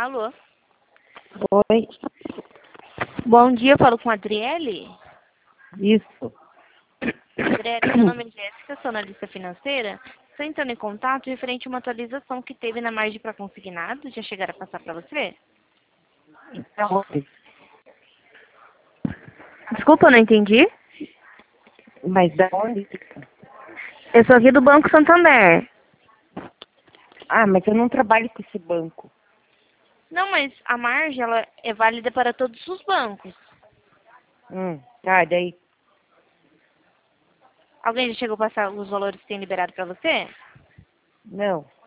Alô? Oi, Bom dia, eu falo com a Adriele. isso. Adriele, meu nome é Jéssica, sou analista financeira. Estou entrando em contato referente a uma atualização que teve na margem para consignado. Já chegaram a passar para você? Desculpa, eu não entendi. Mas da onde? Eu sou aqui do Banco Santander. Ah, mas eu não trabalho com esse banco. Não, mas a margem ela é válida para todos os bancos. Tá, daí. Alguém já chegou a passar os valores que tem liberado para você? Não.